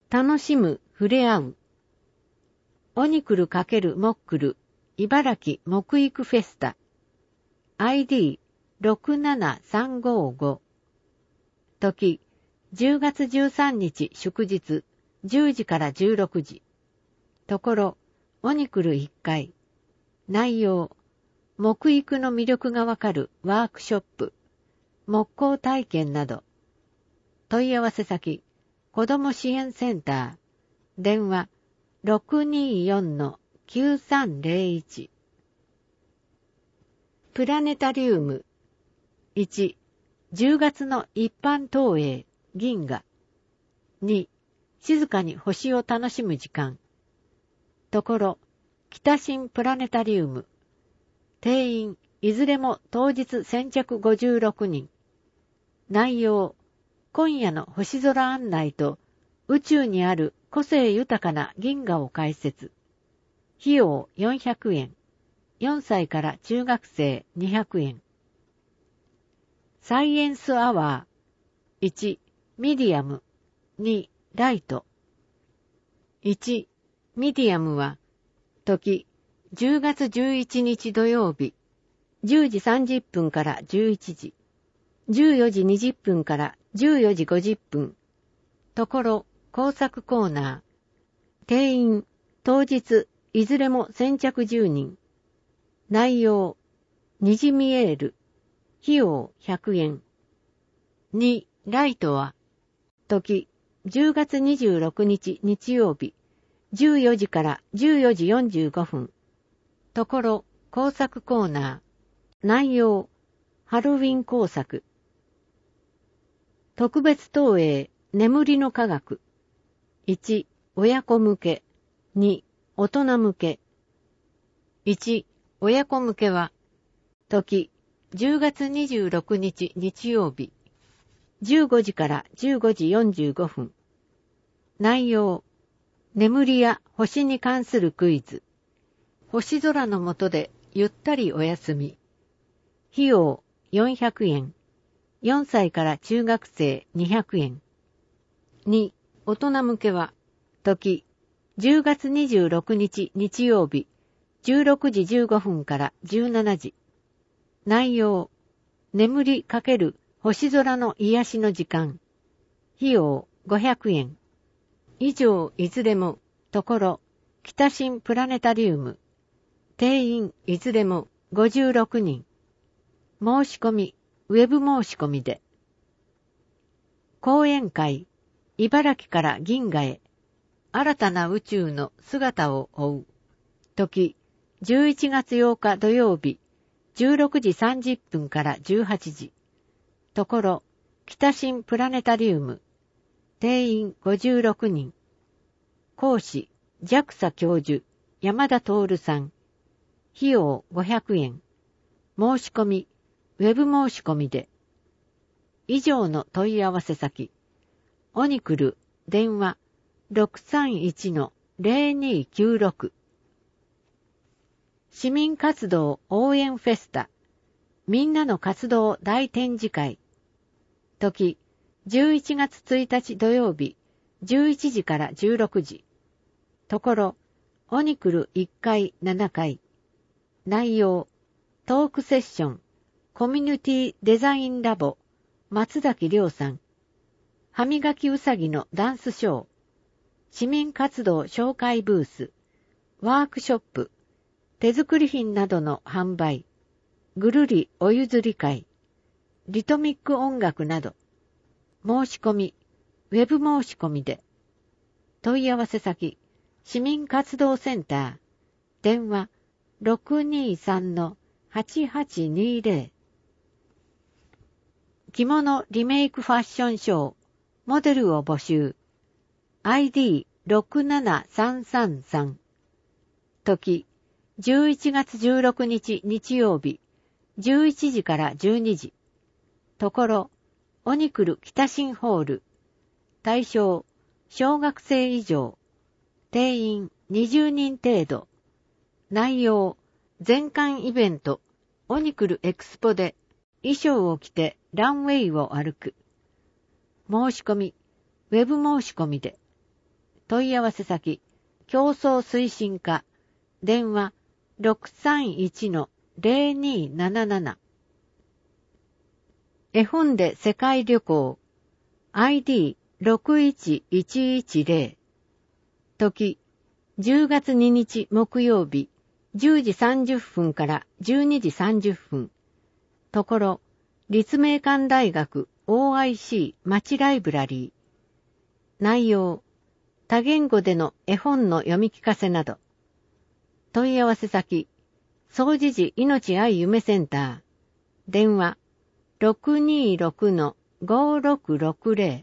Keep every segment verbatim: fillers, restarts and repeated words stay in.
楽しむ、触れ合う。オニクル×モックル、茨城木育フェスタ。アイディーろくななさんごご。時、じゅうがつじゅうさんにち祝日、じゅうじからじゅうろくじ。ところ、オニクルいっかい。内容、木育の魅力がわかるワークショップ、木工体験など。問い合わせ先、子ども支援センター、電話 ろくにーよんのきゅうさんぜろいち。プラネタリウム。いち、じゅうがつの一般投影、銀河。に、静かに星を楽しむ時間。ところ、北新プラネタリウム。定員、いずれも当日先着ごじゅうろくにん。内容、今夜の星空案内と宇宙にある個性豊かな銀河を解説。費用よんひゃくえん。よんさいから中学生にひゃくえん。サイエンスアワー。いち、ミディアム。に、ライト。いち、ミディアムは、時、じゅうがつじゅういちにち土曜日、じゅうじさんじゅっぷんからじゅういちじ、じゅうよじにじゅっぷんからじゅうよじごじゅっぷん。ところ、工作コーナー。定員、当日、いずれも先着じゅうにん。内容、虹見える。費用ひゃくえん。に、ライトは、時、じゅうがつにじゅうろくにち日曜日、じゅうよじからじゅうよじよんじゅうごふん。ところ、工作コーナー。内容、ハロウィン工作。特別投影、眠りの科学。いち、親子向け。に、大人向け。いち、親子向けは、時、じゅうがつにじゅうろくにち日曜日、じゅうごじからじゅうごじよんじゅうごふん。内容、眠りや星に関するクイズ。星空の下でゆったりお休み。費用よんひゃくえん。よんさいから中学生にひゃくえん。に、大人向けは、時、じゅうがつにじゅうろくにち日曜日、じゅうろくじじゅうごふんからじゅうしちじ。内容、眠り×星空の癒しの時間。費用ごひゃくえん。以上いずれも、ところ、北新プラネタリウム。定員いずれもごじゅうろくにん。申し込み、ウェブ申し込みで。講演会、茨城から銀河へ、新たな宇宙の姿を追う。時、じゅういちがつようか土曜日、じゅうろくじさんじゅっぷんからじゅうはちじ。ところ、北新プラネタリウム。定員ごじゅうろくにん。講師、ジャクサ 教授、山田徹さん。費用ごひゃくえん。申し込み、ウェブ申し込みで。以上の問い合わせ先。オニクル、電話 ろくさんいちのぜろにきゅうろく。市民活動応援フェスタ。みんなの活動大展示会。時、じゅういちがつついたち土曜日、じゅういちじからじゅうろくじ。ところ、オニクルいっかいななかい。内容、トークセッション、コミュニティデザインラボ、松崎亮さん。歯磨きうさぎのダンスショー。市民活動紹介ブース。ワークショップ。手作り品などの販売。ぐるりお譲り会。リトミック音楽など。申し込み、ウェブ申し込みで。問い合わせ先、市民活動センター。電話、ろくにさんのはちはちにぜろ。着物リメイクファッションショー。モデルを募集。アイディーろくななさんさんさん。時、じゅういちがつじゅうろくにち日曜日、じゅういちじからじゅうにじ。ところ、オニクル北新ホール。対象、小学生以上。定員にじゅうにん程度。内容、全館イベント、オニクルエクスポで衣装を着てランウェイを歩く。申し込み、ウェブ申し込みで。 問い合わせ先、競争推進課、電話 ろくさんいちのゼロにーなななな。絵本で世界旅行 アイディーろくいちいちいちゼロ。時じゅうがつににち木曜日じゅうじさんじゅっぷんからじゅうにじさんじゅっぷん。ところ立命館大学 オーアイシー 町ライブラリー。内容多言語での絵本の読み聞かせなど。問い合わせ先総持寺いのち愛夢センター。電話 ろくにーろくのごろくろくゼロ。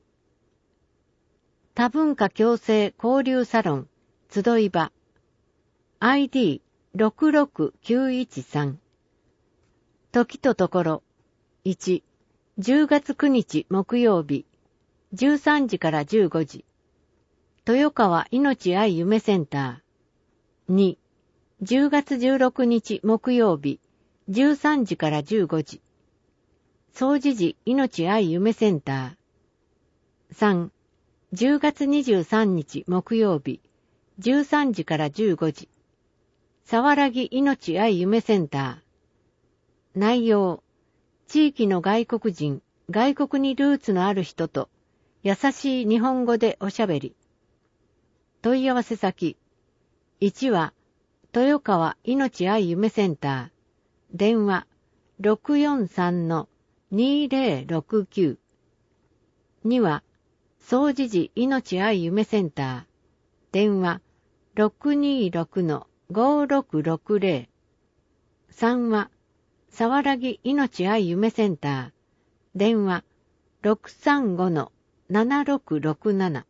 多文化共生交流サロン集い場 アイディーろくろくきゅういちさん。時とところいち、じゅうがつくにち木曜日じゅうさんじからじゅうごじ。豊川いのち愛夢センター。に、じゅうがつじゅうろくにち木曜日じゅうさんじからじゅうごじ。総持寺いのち愛夢センター。さん、じゅうがつにじゅうさんにち木曜日じゅうさんじからじゅうごじ。さわらぎいのち愛夢センター。内容、地域の外国人、外国にルーツのある人と優しい日本語でおしゃべり。問い合わせ先、いちは豊川いのち愛夢センター。電話 ろくよんさんのにゼロろくきゅう。には総持寺いのち愛夢センター。電話 ろくにーろくのごろくろくゼロ。さんはさわらぎいのち愛夢センター。電話 ろくさんごのななろくろくなな。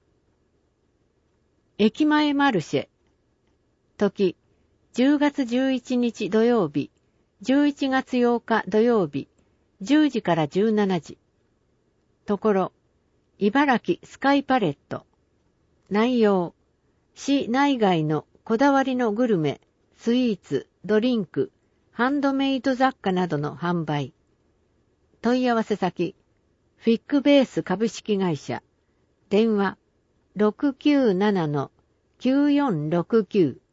駅前マルシェ。時じゅうがつじゅういちにち土曜日じゅういちがつようか土曜日じゅうじからじゅうしちじ。ところ茨城スカイパレット。内容、市内外のこだわりのグルメ、スイーツ、ドリンク、ハンドメイド雑貨などの販売。問い合わせ先、フィックベース株式会社。電話 ろくきゅうななのきゅうよんろくきゅう。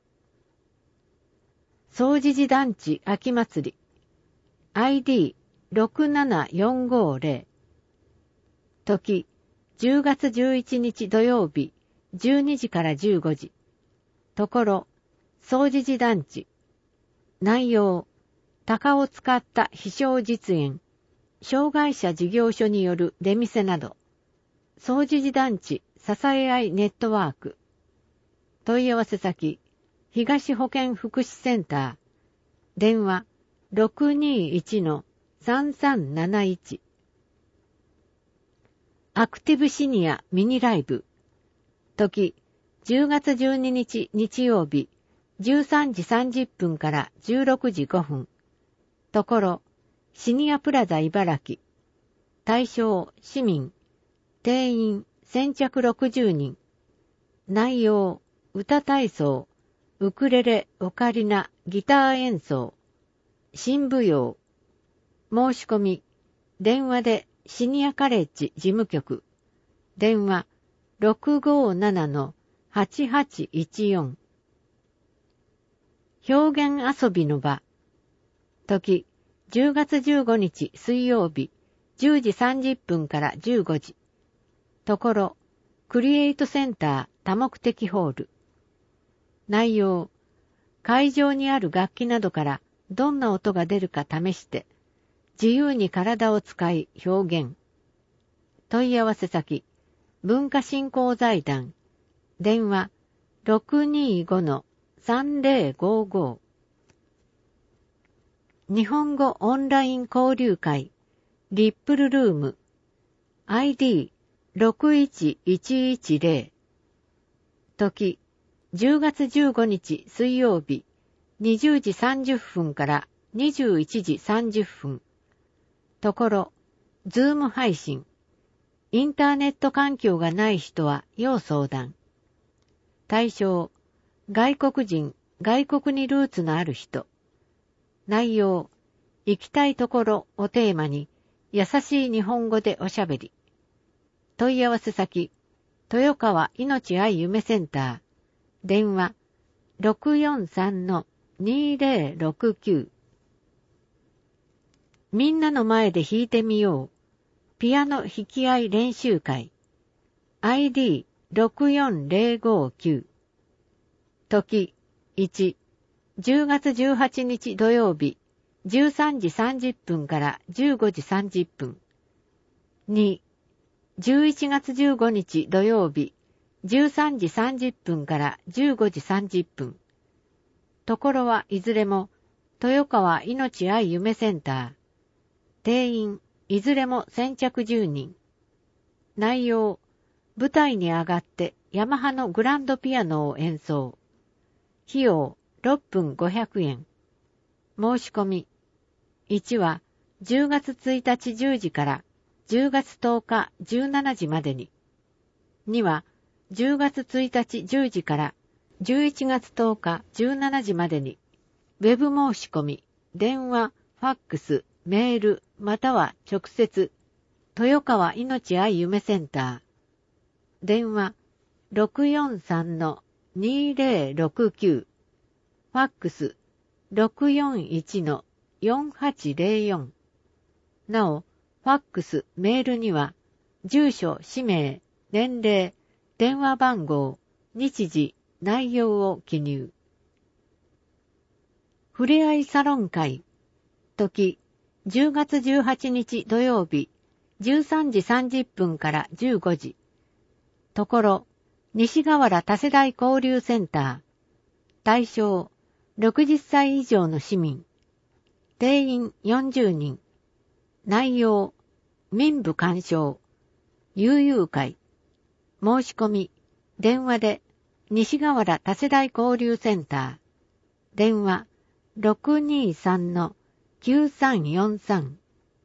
総持寺団地秋祭り。アイディーろくななよんごゼロ。時、じゅうがつじゅういちにち土曜日じゅうにじからじゅうごじ。ところ、総持寺団地。内容、鷹を使った非常実演、障害者事業所による出店など、総持寺団地支え合いネットワーク。問い合わせ先、東保健福祉センター。電話 ろくにーいちのさんさんなないち。アクティブシニアミニライブ。時、じゅうがつじゅうににち日曜日、じゅうさんじさんじゅっぷんからじゅうろくじごふん。ところ、シニアプラザ茨城。対象、市民。定員、先着ろくじゅうにん。内容、歌体操、ウクレレ、オカリナ、ギター演奏。新舞踊。申し込み、電話でシニアカレッジ事務局。電話 ろくごななのはちはちいちよん。表現遊びの場。時、じゅうがつじゅうごにち水曜日、じゅうじさんじゅっぷんからじゅうごじ。ところ、クリエイトセンター多目的ホール。内容、会場にある楽器などからどんな音が出るか試して、自由に体を使い表現。問い合わせ先、文化振興財団。電話 ろくにーごのさんぜろごご。日本語オンライン交流会、リップルルーム。アイディーろくいちいちいちゼロ。時、じゅうがつじゅうごにち水曜日、にじゅうじさんじゅっぷんからにじゅういちじさんじゅっぷん。ところ、ズーム配信。インターネット環境がない人は要相談。対象、外国人、外国にルーツのある人。内容、行きたいところをテーマに優しい日本語でおしゃべり。問い合わせ先、 豊川いのち愛夢センター。電話 ろくよんさんのにぜろろくきゅう。みんなの前で弾いてみよう。ピアノ弾き合い練習会。アイディーろくよんぜろごきゅう。時いち、じゅうがつじゅうはちにち土曜日、じゅうさんじさんじゅっぷんからじゅうごじさんじゅっぷん。に、じゅういちがつじゅうごにち土曜日、じゅうさんじさんじゅっぷんからじゅうごじさんじゅっぷん。ところはいずれも、豊川いのち愛夢センター。定員、いずれも先着じゅうにん。内容、舞台に上がってヤマハのグランドピアノを演奏。費用、ろっぷんごひゃくえん。申し込み。いちは、じゅうがつついたちじゅうじからじゅうがつとおかじゅうしちじまでに。には、じゅうがつついたちじゅうじからじゅういちがつとおかじゅうしちじまでに。ウェブ申し込み、電話、ファックス、メール、または直接、豊川いのち愛夢センター。電話 ろくよんさんのにぜろろくきゅう。ファックス ろくよんいちのよんはちぜろよん。なお、ファックス、メールには、住所、氏名、年齢、電話番号、日時、内容を記入。ふれあいサロン会。時、じゅうがつじゅうはちにち土曜日、じゅうさんじさんじゅっぷんからじゅうごじ。ところ、西河原多世代交流センター。対象、ろくじゅっさい以上の市民。定員よんじゅうにん。内容、民部鑑賞。悠々会。申し込み、電話で、西河原多世代交流センター。電話、ろくにさんのきゅうさんよんさん。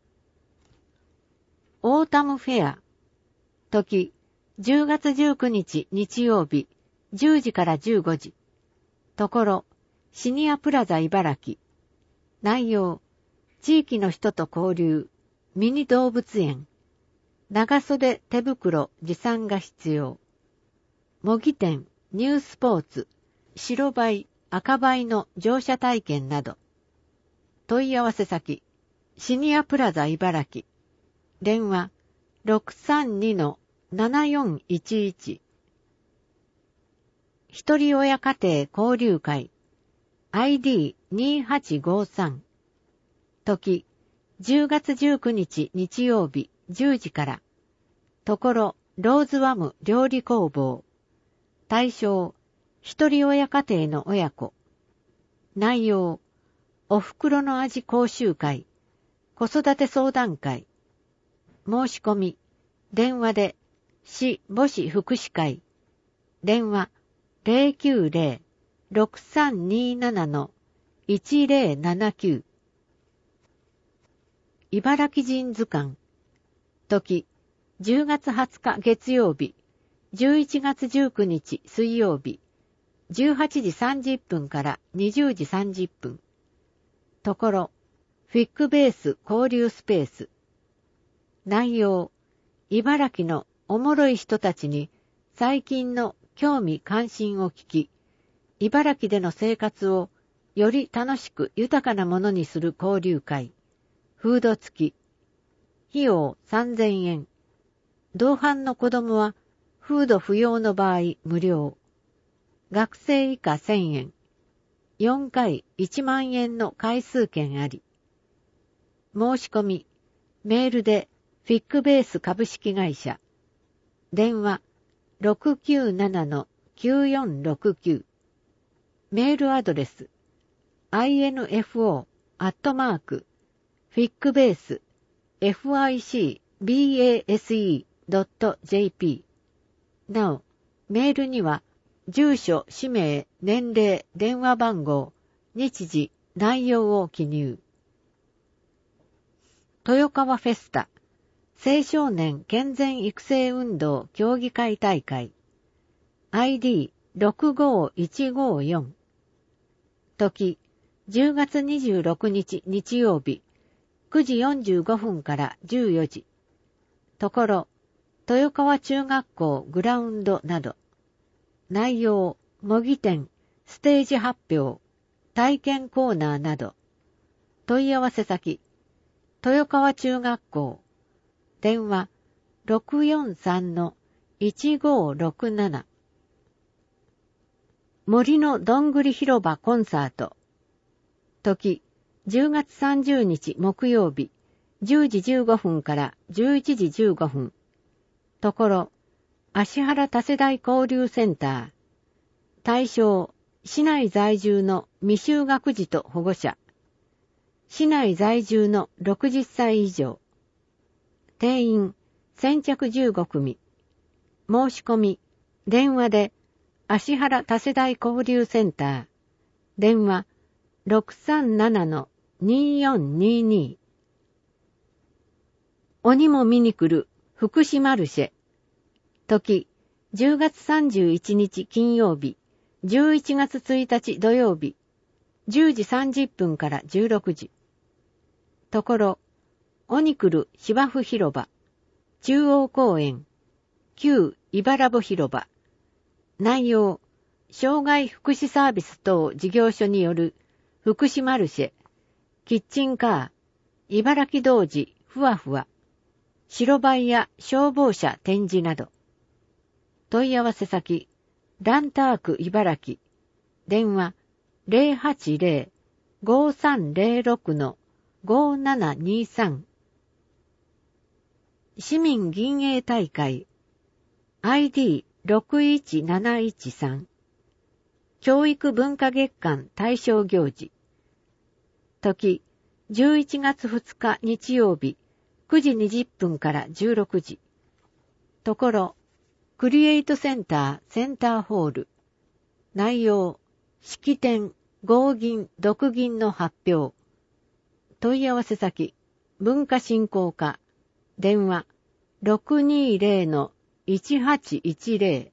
オータムフェア。時、じゅうがつじゅうくにち日曜日、じゅうじからじゅうごじ。ところ、シニアプラザ茨城。内容、地域の人と交流、ミニ動物園。長袖手袋持参が必要。模擬店、ニュースポーツ、白バイ、赤バイの乗車体験など。問い合わせ先、シニアプラザ茨城。電話、ろくさんにのななよんいちいち。一人親家庭交流会。アイディーにはちごさん。時、じゅうがつじゅうくにち日曜日じゅうじから。ところ、ローズワム料理工房。対象、一人親家庭の親子。内容、お袋の味講習会、子育て相談会。申し込み、電話で、市母子福祉会。電話、ぜろきゅうぜろろくさんにななのいちぜろななきゅう。茨城人図鑑。時、じゅうがつはつか月曜日、じゅういちがつじゅうくにち水曜日、じゅうはちじさんじゅっぷんからにじゅうじさんじゅっぷん。ところ、フィックベース交流スペース。内容、茨城のおもろい人たちに最近の興味関心を聞き、茨城での生活をより楽しく豊かなものにする交流会。フード付き。費用さんぜんえん。同伴の子供はフード不要の場合無料。学生以下せんえん。よんかいいちまんえんの回数券あり。申し込み、メールでフィックベース株式会社。電話 ろくきゅうななのきゅうよんろくきゅう。メールアドレス アイエヌエフオー アットマーク フィックベース フィックベース ドット ジェーピー。なお、メールには住所、氏名、年齢、電話番号、日時、内容を記入。豊川フェスタ、青少年健全育成運動協議会大会。アイディーろくごいちごよん。時、じゅうがつにじゅうろくにち日曜日、くじよんじゅうごふんからじゅうよじ。ところ、 豊川中学校グラウンドなど。内容、模擬店、ステージ発表、体験コーナーなど。問い合わせ先、豊川中学校。電話、ろくよんさんのいちごろくなな。森のどんぐり広場コンサート。時、じゅうがつさんじゅうにち木曜日、じゅうじじゅうごふんからじゅういちじじゅうごふん。ところ、芦原多世代交流センター。対象、市内在住の未就学児と保護者。市内在住のろくじゅっさい以上。定員、先着じゅうごくみ。申し込み、電話で、芦原多世代交流センター。電話、ろくさんななのによんにに。鬼も見に来る、福祉マルシェ。時、じゅうがつさんじゅういちにち金曜日、じゅういちがつついたち土曜日、じゅうじさんじゅっぷんからじゅうろくじ。ところ、鬼来る芝生広場、中央公園、旧茨穂広場。内容、障害福祉サービス等事業所による福祉マルシェ、キッチンカー、茨城童子ふわふわ、白バイや消防車展示など。問い合わせ先、ランターク茨城。電話、ゼロはちゼロ ごさんゼロろくのごななにさん。市民銀営大会。アイディーろくいちなないちさん。教育文化月間対象行事。時、じゅういちがつふつか日曜日、くじにじゅっぷんからじゅうろくじ。ところ、クリエイトセンターセンターホール。内容、式典、合銀、独銀の発表。問い合わせ先、文化振興課。電話、ろくにゼロのいちはちいちゼロ。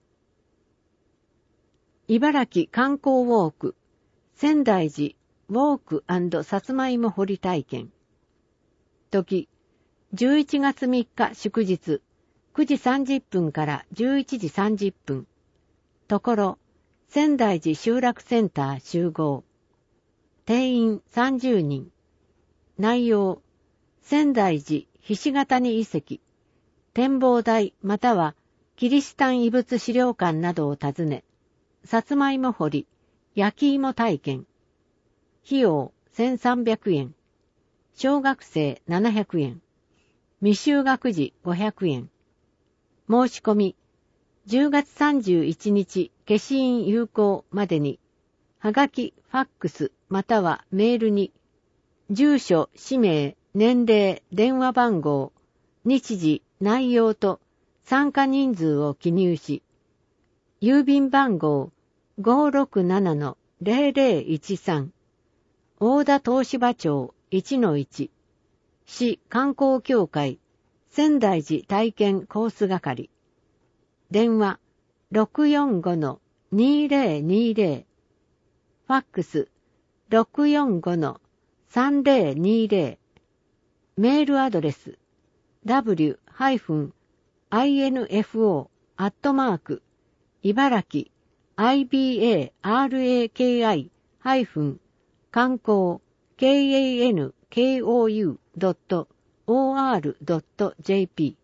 茨城観光ウォーク、仙台寺ウォーク&さつまいも掘り体験。時、じゅういちがつみっか祝日、くじさんじゅっぷんからじゅういちじさんじゅっぷん。ところ、仙台寺集落センター集合。定員さんじゅうにん。内容、仙台寺ひしがたに遺跡、展望台またはキリシタン遺物資料館などを訪ね、さつまいも掘り、焼き芋体験。費用せんさんびゃくえん。小学生ななひゃくえん。未就学児ごひゃくえん。申し込み、じゅうがつさんじゅういちにち消印有効までに、はがき、ファックスまたはメールに、住所、氏名、年齢、電話番号、日時、内容と参加人数を記入し、郵便番号 ごーろくななのゼロゼロいちさん、大田東芝町 いちのいち、市観光協会、仙台寺体験コース係。電話 ろくよんごのにゼロにゼロ、ファックス ろくよんごのさんゼロにゼロ、メールアドレス ダブリュー アイエヌエフオー アットマーク茨城 アイビーエーアールエーケーアイ 観光 ケーアンコウ ドット オーアール ドット ジェーピ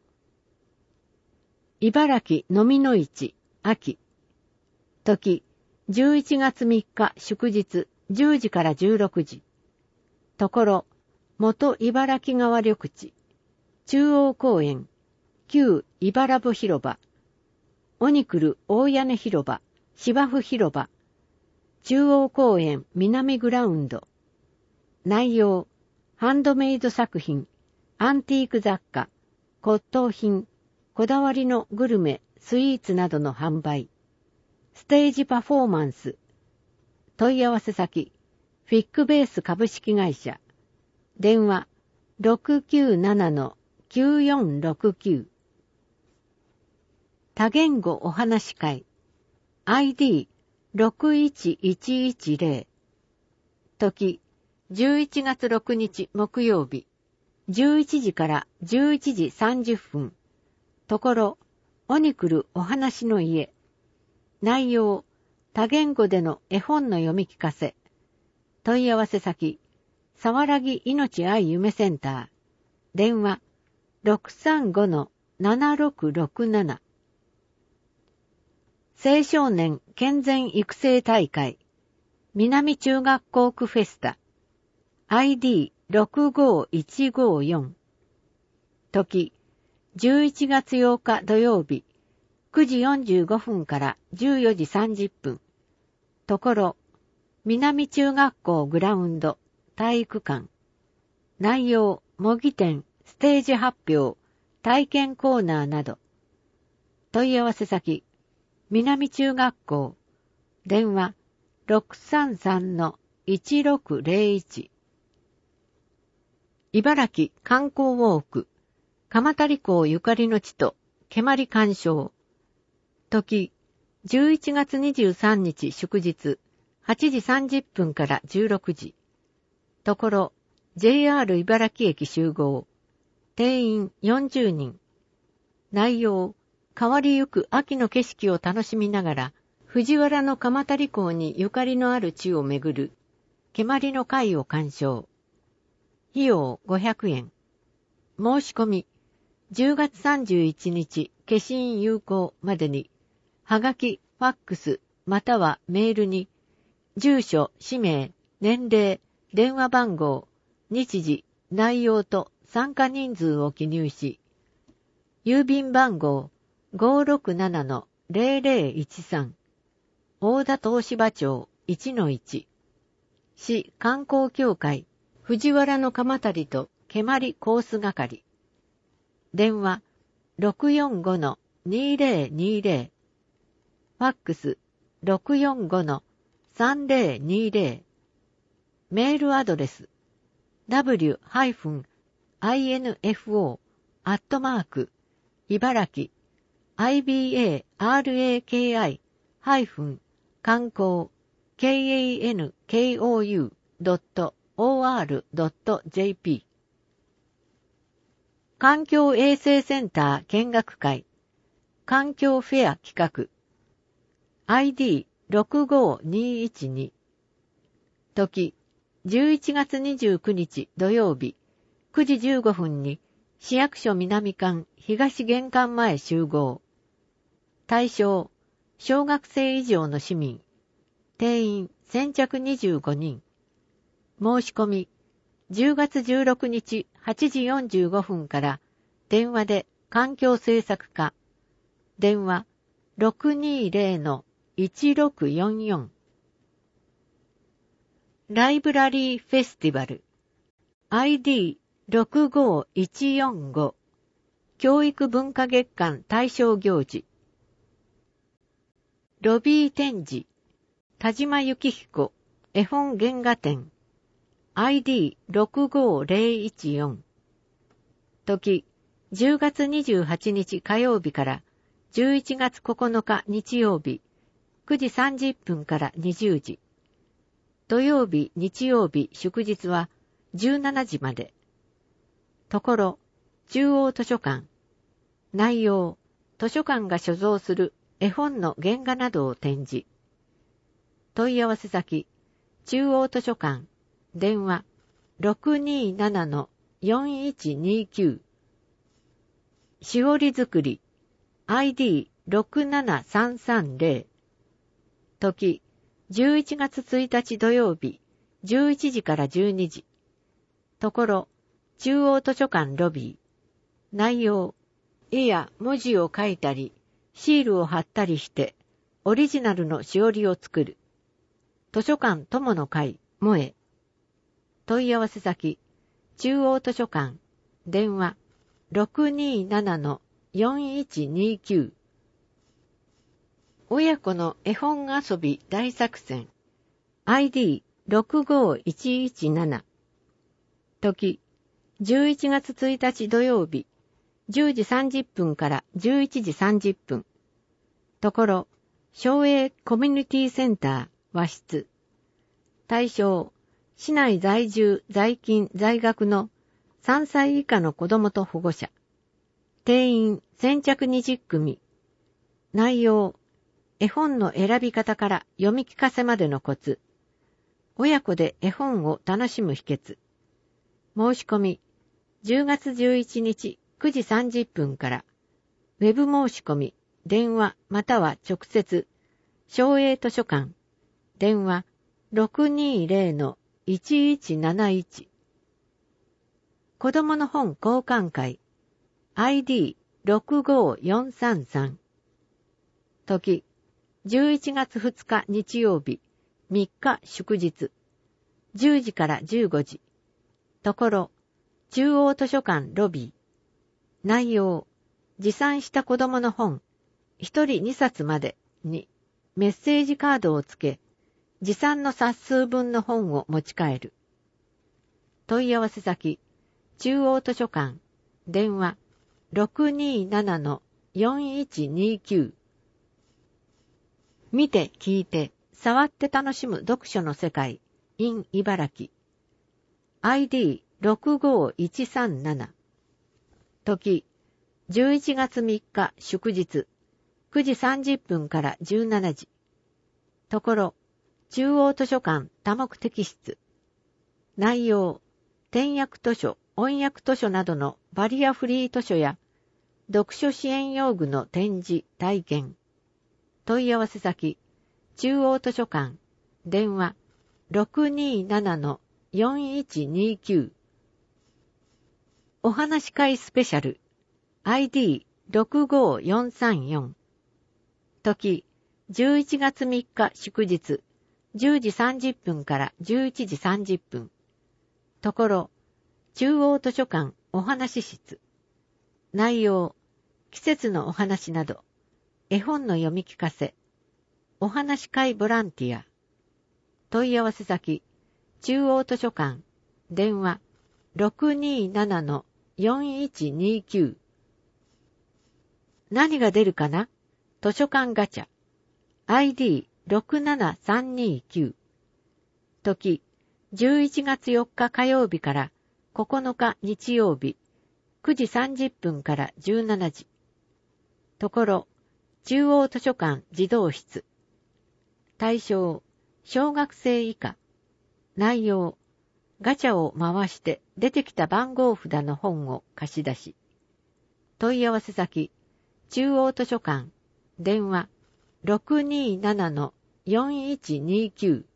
ー。 茨城飲みの市秋。時、じゅういちがつみっか祝日じゅうじからじゅうろくじ。ところ、元茨城川緑地、中央公園、旧茨穂広場、鬼来る大屋根広場、芝生広場、中央公園南グラウンド。内容、ハンドメイド作品、アンティーク雑貨、骨董品、こだわりのグルメ、スイーツなどの販売。ステージパフォーマンス。問い合わせ先、フィックベース株式会社。電話、ろくきゅうななのきゅうよんろくきゅう。多言語お話会。アイディーろくいちいちいちゼロ。時、じゅういちがつろくにち木曜日、じゅういちじからじゅういちじさんじゅっぷん。 ところ、おに来るお話の家。内容、多言語での絵本の読み聞かせ。問い合わせ先、さわらぎ命愛夢センター。電話、ろくさんごのななろくろくなな。青少年健全育成大会。南中学校区フェスタ。アイディーろくごいちごよん。時、じゅういちがつようか土曜日、くじよんじゅうごふんからじゅうよじさんじゅっぷん。ところ、南中学校グラウンド、体育館。内容、模擬店、ステージ発表、体験コーナーなど。問い合わせ先、南中学校。電話、ろくさんさんのいちろくぜろいち。茨城観光ウォーク。鎌足港ゆかりの地と、蹴鞠鑑賞。時、じゅういちがつにじゅうさんにち祝日、はちじさんじゅっぷんからじゅうろくじ。ところ、ジェイアール 茨城駅集合。定員よんじゅうにん。内容、変わりゆく秋の景色を楽しみながら、藤原の鎌足港にゆかりのある地を巡る、蹴鞠の会を鑑賞。費用ごひゃくえん。申し込み、じゅうがつさんじゅういちにち、消印有効までに、はがき、ファックス、またはメールに、住所、氏名、年齢、電話番号、日時、内容と参加人数を記入し、郵便番号 ごーろくななのぜろぜろいちさん、大田東芝町 いちのいち、市観光協会、藤原の鎌足と蹴鞠コース係。電話 ろくよんごのにぜろにぜろ、ファックス ろくよんごのさんぜろにぜろ、メールアドレス ダブリューアイエヌエフオー アットマーク茨城 アイビーエーアールエーケーアイ 観光 ケーエーエヌケーオーユー ドット オーアール ドット ジェーピー。環境衛生センター見学会、環境フェア企画、アイディーろくごにいちに。時、じゅういちがつにじゅうくにち土曜日、くじじゅうごふんに市役所南館東玄関前集合。対象、小学生以上の市民。定員先着にじゅうごにん。申し込み、じゅうがつじゅうろくにちはちじよんじゅうごふんから電話で環境政策課。電話 ろくにーぜろのいちろくよんよん。ライブラリーフェスティバル アイディーろくごいちよんご 教育文化月間対象行事。ロビー展示田島幸彦絵本原画展 アイディーろくごぜろいちよん。時、じゅうがつにじゅうはちにち火曜日からじゅういちがつここのか日曜日、くじさんじゅっぷんからにじゅうじ。土曜日、日曜日、祝日はじゅうしちじまで。ところ、中央図書館。内容、図書館が所蔵する絵本の原画などを展示。問い合わせ先、中央図書館。電話 ろくにーななのよんいちにきゅう。しおり作り アイディーろくななさんさんぜろ。時、じゅういちがつついたち土曜日、じゅういちじからじゅうにじ。ところ、中央図書館ロビー。内容、絵や文字を書いたり、シールを貼ったりして、オリジナルのしおりを作る。図書館友の会、萌え。問い合わせ先、中央図書館、電話、ろくにーななのよんいちにきゅう。親子の絵本遊び大作戦、アイディーろくごいちいちなな。時、じゅういちがつついたち土曜日、じゅうじさんじゅっぷんからじゅういちじさんじゅっぷん。ところ、松栄コミュニティセンター和室。対象、市内在住、在勤、在学のさんさい以下の子どもと保護者。 定員先着にじゅっ組。内容、絵本の選び方から読み聞かせまでのコツ。親子で絵本を楽しむ秘訣。申し込み、じゅうがつじゅういちにちくじさんじゅっぷんから、ウェブ申し込み、電話または直接、松栄図書館、電話 ろくにーぜろのいちいちなないち。子供の本交換会、アイディーろくごーよんさんさん。時、じゅういちがつふつか日曜日、みっか祝日、じゅうじからじゅうごじ。ところ、中央図書館ロビー。内容、持参した子供の本、ひとりにさつまでにメッセージカードをつけ、持参の冊数分の本を持ち帰る。問い合わせ先、中央図書館、電話 ろくにーななのよんいちにきゅう。見て聞いて触って楽しむ読書の世界 in 茨城。アイディーろくごーいちさんなな。時、じゅういちがつみっか祝日、くじさんじゅっぷんからじゅうしちじ。ところ、中央図書館多目的室。内容、点訳図書、音訳図書などのバリアフリー図書や、読書支援用具の展示、体験。問い合わせ先、中央図書館、電話 ろくにーななのよんいちにきゅう。お話し会スペシャル、アイディーろくごーよんさんよん。時、じゅういちがつみっか祝日、じゅうじさんじゅっぷんからじゅういちじさんじゅっぷん。ところ、中央図書館お話室。内容、季節のお話など、絵本の読み聞かせ、お話し会ボランティア。問い合わせ先、中央図書館、電話 ろくにーななのよんいちにきゅう。何が出るかな？図書館ガチャ。アイディーろくななさんにきゅう。時、じゅういちがつよっか火曜日からここのか日曜日、くじさんじゅっぷんからじゅうしちじ。ところ、中央図書館児童室。対象、小学生以下。内容、ガチャを回して出てきた番号札の本を貸し出し。問い合わせ先、中央図書館、電話 ろくにーななのよんいちにきゅう。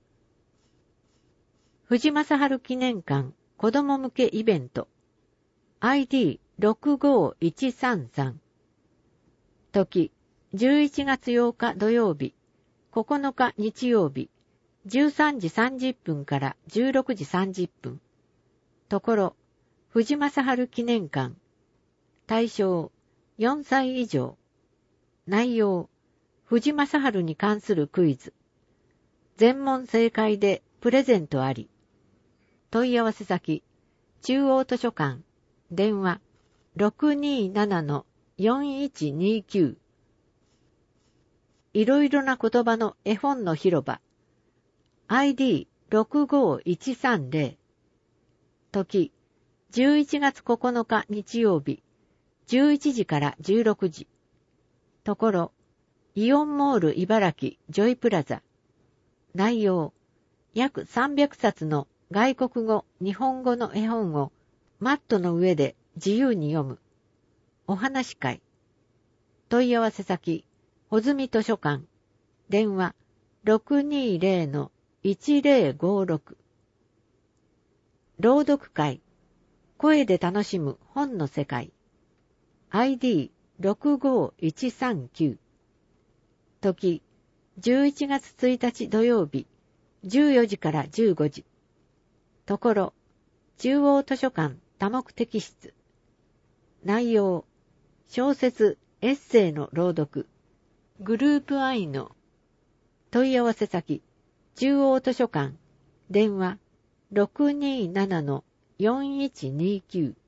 藤正春記念館子ども向けイベント アイディーろくごーいちさんさん。時、じゅういちがつようか土曜日、ここのか日曜日、じゅうさんじさんじゅっぷんからじゅうろくじさんじゅっぷん。ところ、藤正春記念館。対象、よんさい以上。内容、藤正春に関するクイズ。全問正解でプレゼントあり。問い合わせ先、中央図書館、電話 ろくにーななのよんいちにきゅう。いろいろな言葉の絵本の広場。アイディーろくごーいちさんぜろ。時、じゅういちがつここのか日曜日、じゅういちじからじゅうろくじ。ところ、イオンモール茨城ジョイプラザ。内容、約さんびゃくさつの外国語、日本語の絵本をマットの上で自由に読む。お話し会。問い合わせ先、穂積図書館。電話 ろくにーぜろのいちぜろごろく。朗読会。声で楽しむ本の世界。アイディーろくごーいちさんきゅう。時、じゅういちがつついたち土曜日、じゅうよじからじゅうごじ。ところ、中央図書館多目的室。内容、小説、エッセイの朗読。グループ愛の。問い合わせ先、中央図書館。電話 ろくにーななのよんいちにきゅう。